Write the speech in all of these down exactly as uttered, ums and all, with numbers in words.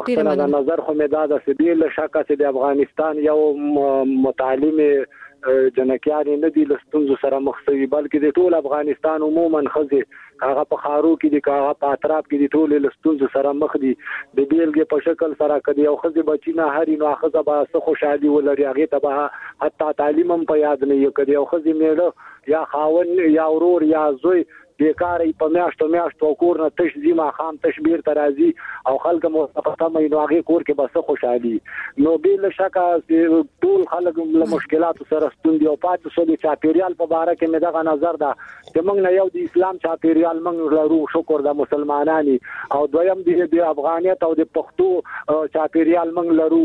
پختنه د نظر خو مې دا د سبیل شکه چې د افغانستان یو متعلم جنکیان نه دي لستونزو سره مخ شوي بلکې د ټول افغانستان عموما خزه هغه په خارو کې دي هغه په اطراف کې دي ټول لستونزو سره مخ دي د بیلګې په شکل سره کدي او خزه بچینا هري نو خزه به څه خوشحالي ولري هغه ته به حتی تعلیم هم په یاد نه یو کدي او خزه میړه یا خاون یا ورور یا زوی بیکارې په میاشتو میاشتو کور نه تش زیما خام تشبیر ترازی او خلک مو پته مې نو هغه کور کې بس خوشحالي نو بل شکه ټول خلک له مشکلاتو سره ستوندي او پاتې سولې چاپیریال په اړه کې مې دغه نظر ده چې موږ نه یو د اسلام چاپیریال موږ لرو شکر د مسلمانانی او دویم د افغانیت او د پښتو چاپیریال موږ لرو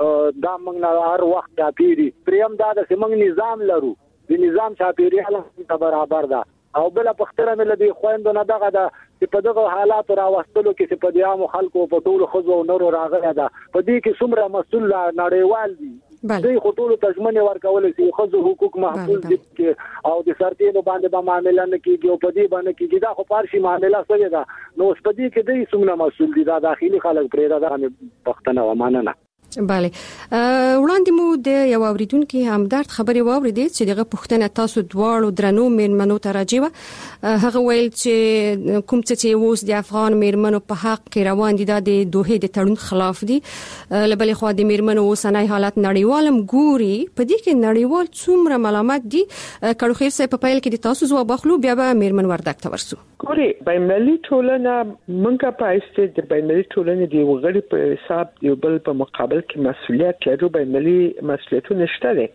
دا موږ نه هر وخت چاپیری پریم دا د موږ نظام لرو د نظام چاپیریال ته برابر ده او بل پختره مل دي خويندو نه دغه د په دغه حالات راوستلو کې چې په دې عام خلکو په ټولو خزو او نورو راغله ده په دې کې څومره مسؤل نړیوال دي دوی خطول تضمن ورکول شي خزو حقوق محفوظ دي او د سرتینو باندې به معاملې نه کیږي او په دې باندې کیږي دا خو پارشي معاملې سره ده نو په دې کې دوی څومره مسؤل دي دا داخلي خلک پرې دا پختنه ومانه بله وړاندې مو د یو اوریدونکو همدرد خبرې واوریدې چې دغه پښتنه تاسو دواړو درنو میرمنو ته راځي هغه ویل چې کوم څه چې اوس د افغان میرمنو په حق کې روان دي د دوه د تړون خلاف دي لبلې خو د میرمنو اوسنۍ حالت نړیوالم ګوري په دې کې نړیوال څومره ملامت دي کړو خیر سه په پیل کې د تاسو ځواب اخلو بیا به میرمن وردک ته ورسو ګوري بینالمللي ټولنه منګه پایسته د بینالمللي ټولنې دی وګړي په حساب دی بل په مقابل کې مسؤلیت لري بینالمللي مسؤلیتونه شته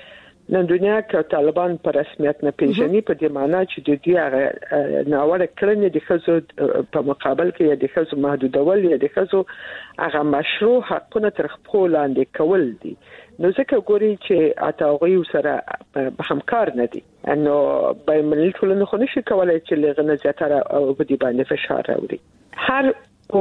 نن دنیا کې طالبان په رسمیت نه پیژني په دې معنی چې د دې هغه ناوړه کړنې د خزو په مقابل کې د خزو محدودول یا د خزو هغه مشروع حقونه تر خپل لاندې کول دي نو ځکه ګوري چې اتاوغي سره همکار نه دي نو بینالمللي ټولنه خو نشي کولای چې لغنه زیاتره او په دې باندې فشار راوړي هر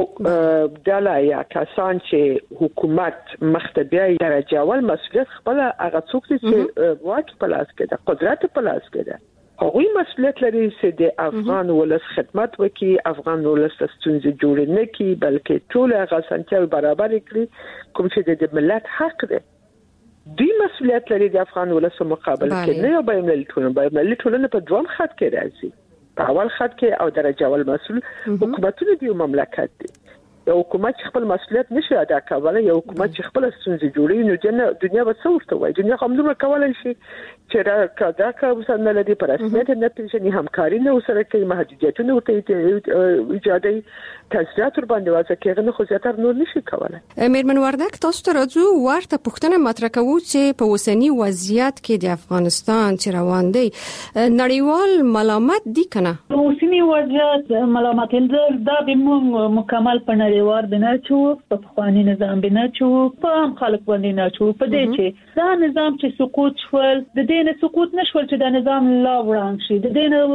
دلا یا کسان چې حکومت مختبیای درجه اول مسؤلیت خپل هغه څوک چې واک په لاس کې ده قدرت په لاس کې ده هغوی مسؤلیت لري چې د افغان ولس خدمت وکړي افغان ولس ستونزې جوړ نه کړي بلکې ټول هغه سنتیل برابر کړي کوم چې د ملت حق ده دی مسؤلیت لري د افغان ولس مقابل کې نه یو بینالمللي ټولنه بینالمللي ټولنه په دوم خط کې راځي په اول خط کې او درجه اول مسؤل حکومتونه دی مملکت دي یو حکومت خپل مسؤلیت نشي ادا کولای یو حکومت چې خپل ستونزې جوړي نو دنیا به څه ورته وایي دنیا هم نور کولای شي چې دا کدا کا نه لدی پر رسمیت نه پیژني همکاري نه سره کوي محدودیتونه ورته ایجادي تاثیرات ور باندې واسه کېغه نه خو زیاتره نور نشي کولای میرمن وردک تاسو ته راځو ورته پوښتنه مطرح کوو چې په اوسنی وضعیت کې د افغانستان چې روان دی نړیوال ملامت دي کنه اوسنی وضعیت ملامت دا به مکمل په نړیوال بنا چو په خواني نظام بنا چو په خلک باندې نه چو په دې چې دا نظام چې سقوط شول د دې نه سقوط نشول چې دا نظام لا وران شي د دې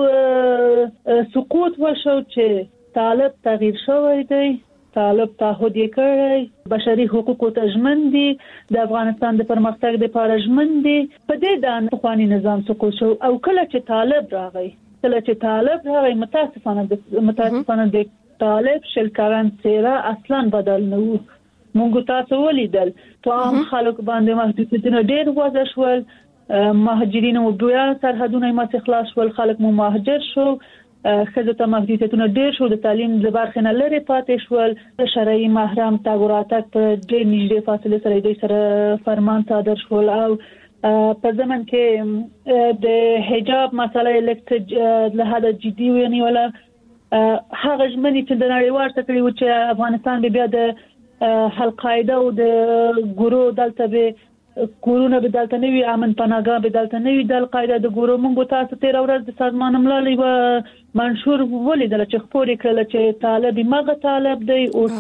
نه سقوط وشو چې طالب تغییر شوی دی طالب تعهد کړی بشري حقوقو ته ژمن دي د افغانستان د پرمختګ لپاره ژمن دي په دې د خواني نظام سقوط شو او کله چې طالب راغی کله چې طالب راغی متاسفانه متاسفانه د طالب شل کاران سیرا اصلا بدل نه وو مونږ تاسو ولیدل په عام خلک باندې محدودیتونه ډېر وضع شول مهاجرین او بیا سرحدونه یې خلاص شول خلک مو مهاجر شو خزه ته محدودیتونه ډېر شو د تعلیم د برخې نه لري پاتې شول شرعي محرم تاګوراتک په ډېر نږدې فاصله سره د سره فرمان صادر شول او په زمن کې د حجاب مسله الکت له هدا جدي ونیول هغه ژمنې چې د نړیوال تکړه و چې افغانستان به بیا د القاعده او د ګورو دلته به کورونه به دلته نوي امن پناهګاه به دلته نوي د القاعده د ګورو مونږ تاسو تیر ورځ د سازمان ملل و منشور ولیدل چې خبرې کړل چې طالب مغه طالب دی اوس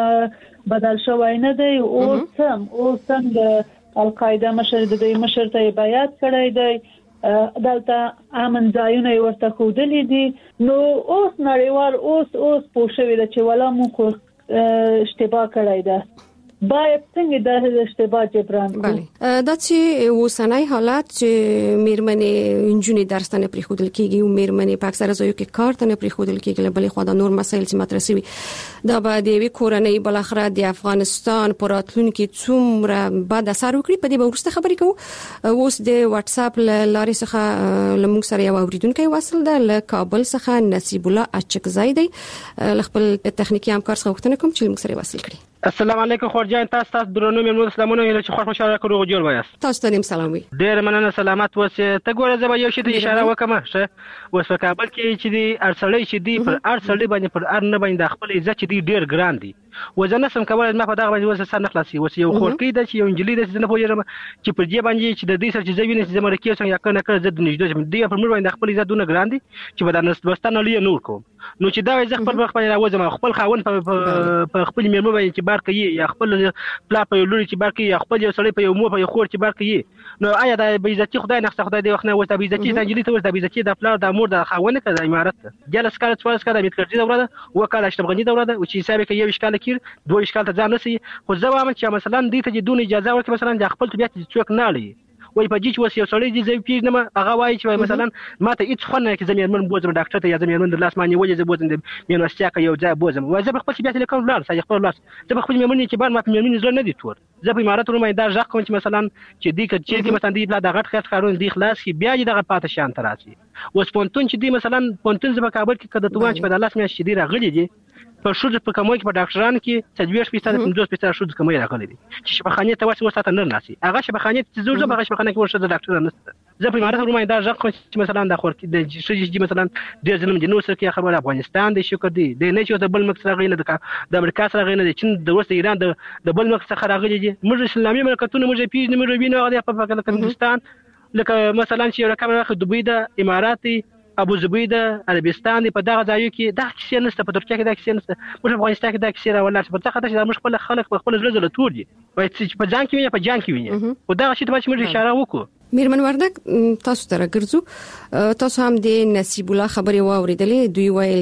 نه بدل شوی نه دی اوس هم اوس هم د القاعده مشر د دې مشر ته بیعت کړی دی دلته امن ځایونه ورته خودلې دي نو اوس نړیوال اوس اوس پوښوي چې ولا مو خو اشتباه کړی ده باید څنګه د اشتباه جبران کړو. بله دا چې اوسنۍ حالت چې میرمنې انجونې درس ته نه پریښودل کیږي او میرمنې په اکثره ځایو کې کار ته نه پریښودل کیږي، بلې خو دا نور مسایل چې مطرح شوي دا به د یوې کورنۍ بل اخره د افغانستان په راتلونکي څومره بد اثر وکړي. په دې به وروسته خبرې کوو. اوس د واتس اپ لارې څخه لمونږ سره یو اوریدونکی وصل ده له کابل څخه نصیب الله اچکزی دی. خپل تخنیکی همکار څخه وختنه کوم چې لمونږ سره وصل کړي. السلام علیکم خورجان، تاسو تاسو درنو مېلمنو سلامونه ویل چې خوښ مشارکت کوو جوړ وایاست. تاسو ته هم سلام وي. ډېر مننه، سلامات اوسئ. ته ګوره زه به یو شی ته اشاره وکم. ښه اوس په کابل کې چې دی ارسړی چې دی پر ارسړی باندې پر ار نه باندې خپل عزت چې دی ډېر ګران دی. وزنه سم کولای ما په دغه باندې وسه سر نه خلاصي. وس یو خورکی د چې یو انجلی د څه نه پوهیږم چې پر دې باندې چې د دې سره چې زوینې چې زمره کې څنګه کنه کړ زد نږدې چې دی پر مور باندې خپل عزت دونه ګران دی چې بدن دوستانه لې نور کوم. نو چې دا زه خپل خپل راوځم خپل خاون په خپل میرمن باندې چې بار کوي یا خپل پلا په لوري چې بار کوي یا خپل یو سړی په یو مو په یو خور چې بار کوي، نو آیا دا به عزت خدای نه خدای دی وخت نه وځي به عزت انجلی ته ورته به عزت د پلا د مور د خاون کړه د امارت جلس کال څوارلس کال د میتکرجي دوره ده وکاله اشتبغنی دوره ده او چې حساب کې یو اشکال کړ دوه اشکال ته ځان نسی. خو زه وایم چې مثلا دې ته دونه اجازه ورکړي مثلا د خپل طبيعت څوک نه لري وای په دې چې وس یو سړی دی زه پیژنم هغه وایي چې مثلا ماته هیڅ خو نه کې زمير من بوزم ډاکټر ته یا زمير من د لاس مانی وجه زه بوزم د میونستیا کې یو ځای بوزم وای زه خپل طبيعت لیکم لار سای خپل لاس زه خپل میمن چې بار ما په میمن زړه نه دي تور زه په امارات رومه دا ځکه کوم چې مثلا چې دې کې چې مثلا دې بلا د غټ خټ کارون دی خلاص کی بیا دې دغه پاتې شان تراسي وس پونتون چې دې مثلا پونتون زما کابل کې کده توان چې په دلاس مې شدي راغلي دي په شوزه په کومه کې په ډاکټران کې تدویش پیسه د پنځوس پیسه شوزه کومه راغلي دي چې په خانه ته واسه وساته نه ناسي هغه چې په خانه ته زوړ زما په خانه کې ورشه د ډاکټر نه زه په امارات رومه دا ځکه چې مثلا د خور کې د شوزه مثلا د ظلم د نو سره کې خبر افغانستان د شکر دی د نه چې د بل مکس راغلی د امریکا سره راغلی د چین د روس ایران د بل مکس څخه راغلی دي موږ اسلامي مملکتونه موږ پیژنې موږ وینو هغه په پاکستان لکه مثلا چې رقم راخ دوبۍ د اماراتي ابو ظبي د عربستان په دغه ځایو کې دا کیسه نشته په ترکیه کې دا کیسه نشته موږ افغانستان کې دا کیسه راولل په ځکه چې موږ خپل خلک په خپل ځل له تور دي وایي چې په ځان کې وي په ځان کې وي او دا شی ته موږ اشاره وکړو. میرمن وردک تاسو ته راګرځو تاسو هم د نصیب الله خبرې واوریدلې دوی ویل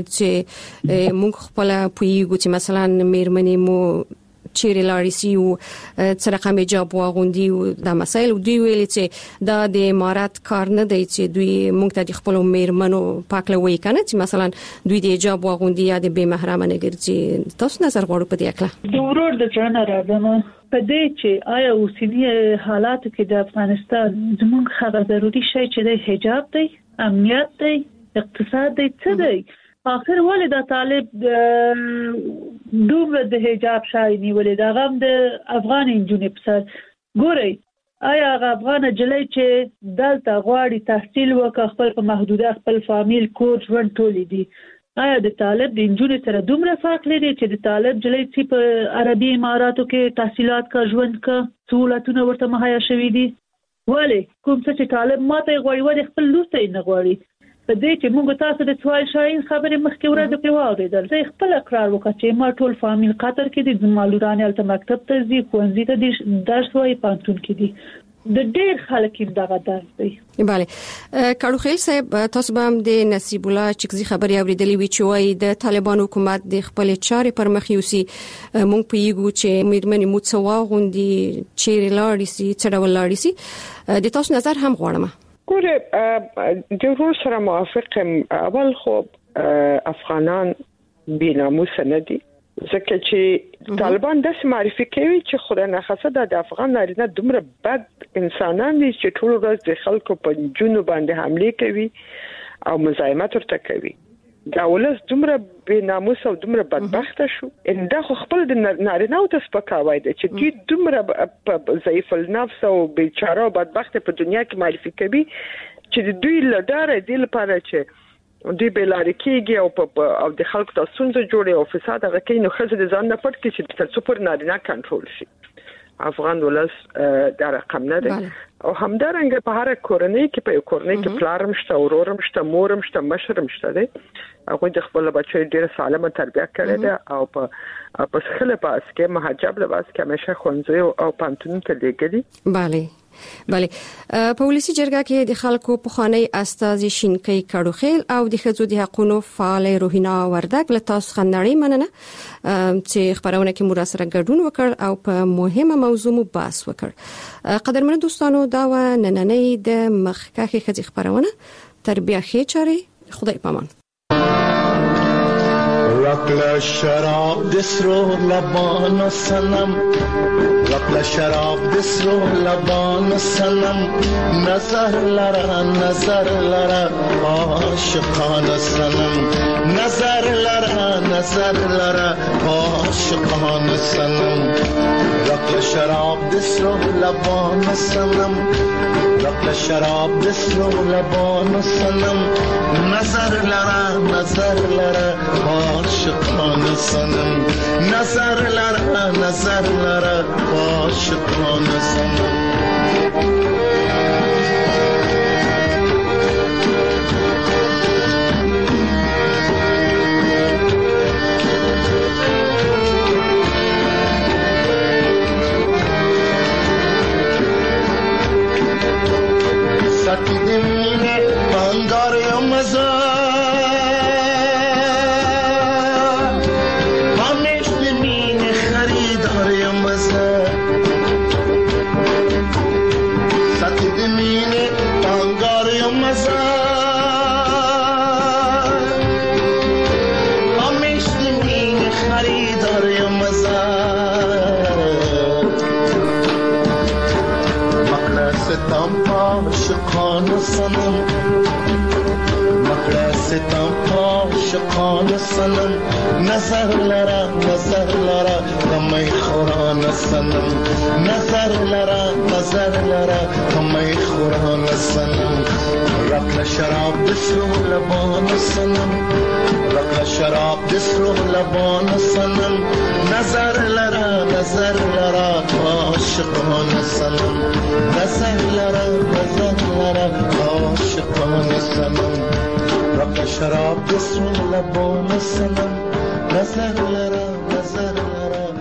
چې موږ خپل پویګو چې مثلا میرمنې مو چیرې لاړې سي او څه رقم جواب واغوندي او دا مسایل دوی ویل چې دا د امارات کار نه دی چې دوی موږ ته خپل میرمنو پاکله وای کنه چې مثلا دوی د جواب واغوندي یا د بے محرمه نه ګرځي. تاسو نظر غواړو په دې اړه؟ د ورور د ځان راځم په دې چې آیا اوسنی حالات کې د افغانستان زموږ خبره ضروري شي چې د حجاب دی امنیت دی اقتصاد دی څه دی اخر ولې دا طالب دومره د حجاب شای نیولې دا غم د افغان انجونې په سر ګوري آیا افغان جلې چې دلته غواړي تحصیل وکړي خپل په محدوده خپل فامیل کور ژوند ټولې دي آیا د طالب د انجونې سره دومره فرق لري چې د طالب جلې چې په عربي اماراتو کې تحصیلات کا ژوند کا سہولتونه ورته مهیا شوي دي ولې کوم څه چې طالب ماته غواړي ولې خپل لوسته نه غواړي په دې چې موږ تاسو د سوال شاین خبرې مخکې ورته په واوریدل زه خپل اقرار وکړم چې ما ټول فامیل قطر کې دي زمالوران الته مکتب ته ځي ښوونځي ته دي درس وایي پانتون کې دي د ډېر خلک دغه درس دی. بله کاړو خیل صاحب تاسو به هم د نصیب الله چکزي خبرې اوریدلې وی چې وایي د طالبان حکومت د خپل چارې پر مخ یوسي مونږ پیګو چې میرمنې مو څه واغوندي چیرې لاړې سي څه ډول لاړې سي د تاسو نظر هم غواړم. ګوره د ورور سره موافقم اول خو افغانان بی ناموس نه دي ځکه چې طالبان د معرفي کوي چې خدای نه خاصه د افغان نارینه دومره بد انسانان دي چې ټول ورځ د خلکو په جنو باندې حمله کوي او مزاحمت ورته کوي دا ولس دومره بی ناموس او دومره بدبخت شو ان دا خو خپل د نارینه او تسپکاوي دي چې دوی دومره ضعیف النفس او بیچاره او بدبخت په دنیا کې معرفي کوي چې دوی لداره دی لپاره چې دوی به لاري کېږي او په او د خلکو تاسو جوړي او فساد هغه کې نو خزه د ځان نه پټ کې چې تاسو پر نارینه کنټرول شي افغان ولس دا رقم نه دی او همدارنګه په هر کورنۍ کې په کورنۍ کې پلارم شته اورورم شته مورم شته مشرم شته دی هغه د خپل بچو ډیره سالمه تربیه کړې ده او په په خله پاس کې محجب لباس کې همیشه خونځي او پانتون ته لګېدي. bale بله په ولسی جرګه کې د خلکو په خاني استازي شینکي کډوخیل او د خځو د حقوقو فعال روحینا وردګ له تاسو خنړی مننه چې خبرونه کې مو سره ګډون وکړ او په مهمه موضوع مو بحث وکړ. قدرمن دوستانو دا و نننې د مخکخي خځې خبرونه تربیه خې چاري خدای پامان. رقل شراب دسرو لبان و سنم رقل شراب دسرو لبان و سنم نظر لرا نظر لرا عاشقان سنم نظر لرا نظر لرا عاشقان سنم رقل شراب دسرو لبان و سنم رقل شراب دسرو لبان و سنم نظر لرا نظر لرا عاشقان سنم نظر لرا نظر لرا عاشقان سنم ساکی دمینه بانگار یا مزا همیش دمینه خریدار یا مزا ساکی دمینه بانگار یا مزا همیش دمینه خریدار یا مزا ستم عاشقان سنم مکړه ستم عاشقان سنم نظر لرا نظر لرا کمی خوران سنم نظر لرا نظر لرا کمی خوران سنم رقل شراب دسرو لبان سنم رقل شراب دسرو لبان سنم نظر لرا نظر لرا عاشقان سنم نظر لرا نظر لرا عاشقان سنم رقل شراب دسرو لبان سنم نظر لرا